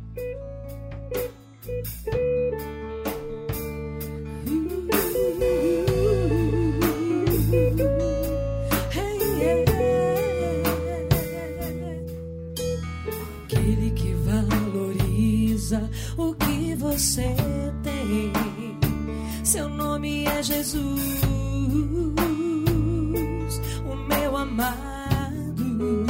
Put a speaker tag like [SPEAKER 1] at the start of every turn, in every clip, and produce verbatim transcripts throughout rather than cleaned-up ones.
[SPEAKER 1] Aquele que valoriza o que você tem, seu nome é Jesus, o meu amado.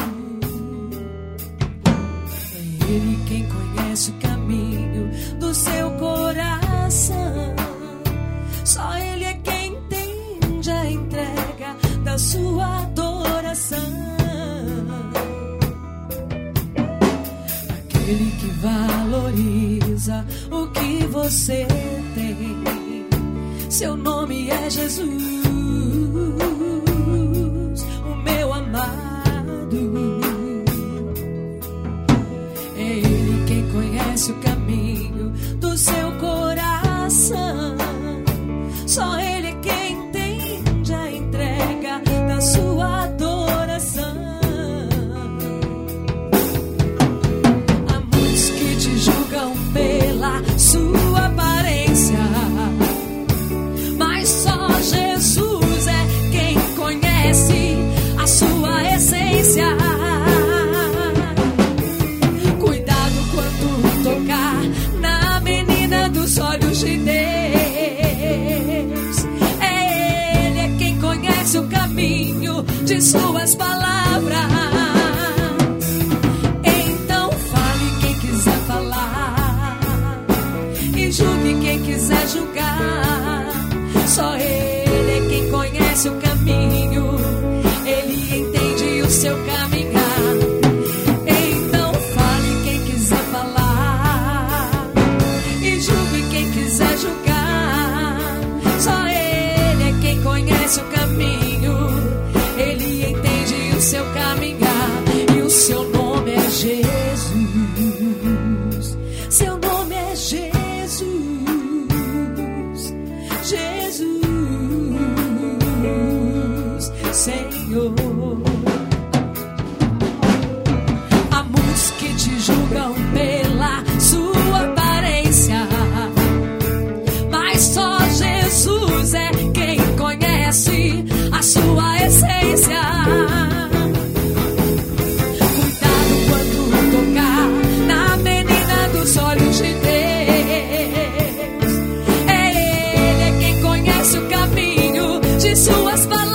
[SPEAKER 1] É Ele quem conhece o caminho do seu coração. Só Ele é quem entende a entrega da sua adoração. Aquele que valoriza o que você tem, seu nome é Jesus, o meu amado. É Ele quem conhece o caminho do seu coração. Só Ele é quem entende a entrega da sua adoração. Há muitos que te julgam pela sua aparência, mas só Jesus é quem conhece a sua essência. Cuidado quando tocar na menina dos olhos de Deus. É Ele é quem conhece o caminho de suas palavras. Então fale quem quiser falar e julgue quem quiser julgar. Só Ele é quem conhece o caminho, Ele entende o seu caminhar. Então fale quem quiser falar e julgue quem quiser julgar. Só Ele é quem conhece o caminho, Ele entende o seu caminhar. E o seu nome é Jesus, seu nome é Jesus, Jesus, Senhor. Há muitos que te julgam pela sua aparência, mas só Jesus é quem conhece a sua essência. Cuidado quando tocar na menina dos olhos de Deus. É Ele é quem conhece o caminho de suas palavras.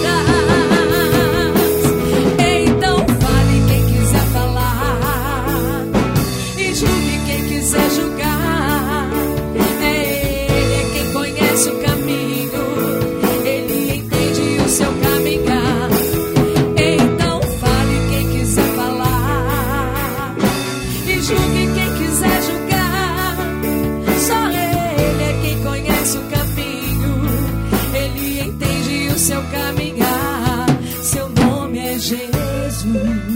[SPEAKER 1] Então fale quem quiser falar e julgue quem quiser julgar. É Ele é quem conhece o caminho, Ele entende o seu caminhar. Então fale quem quiser falar e julgue quem quiser julgar. Só Ele é quem conhece o caminho, Ele entende o seu caminhar. Seu nome é Jesus.